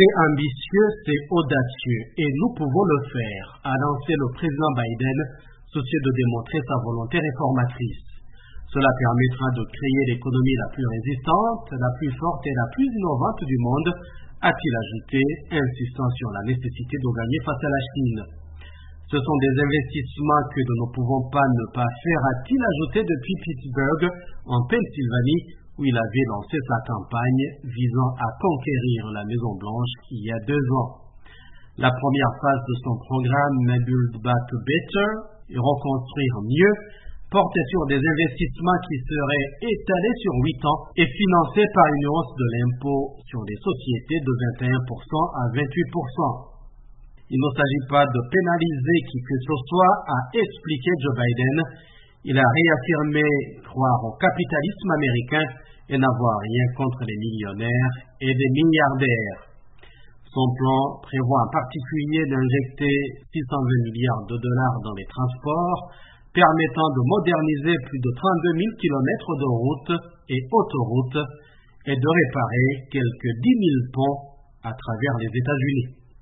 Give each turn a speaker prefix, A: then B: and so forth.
A: C'est ambitieux, c'est audacieux, et nous pouvons le faire, a lancé le président Biden, soucieux de démontrer sa volonté réformatrice. Cela permettra de créer l'économie la plus résistante, la plus forte et la plus innovante du monde, a-t-il ajouté, insistant sur la nécessité de gagner face à la Chine. Ce sont des investissements que nous ne pouvons pas ne pas faire, a-t-il ajouté depuis Pittsburgh, en Pennsylvanie, où il avait lancé sa campagne visant à conquérir la Maison-Blanche il y a 2 ans. La première phase de son programme Build Back Better, reconstruire mieux, portait sur des investissements qui seraient étalés sur 8 ans et financés par une hausse de l'impôt sur les sociétés de 21% à 28%. Il ne s'agit pas de pénaliser qui que ce soit, a expliqué Joe Biden. Il a réaffirmé croire au capitalisme américain et n'avoir rien contre les millionnaires et les milliardaires. Son plan prévoit en particulier d'injecter 620 milliards de dollars dans les transports, permettant de moderniser plus de 32 000 kilomètres de routes et autoroutes et de réparer quelques 10 000 ponts à travers les États-Unis.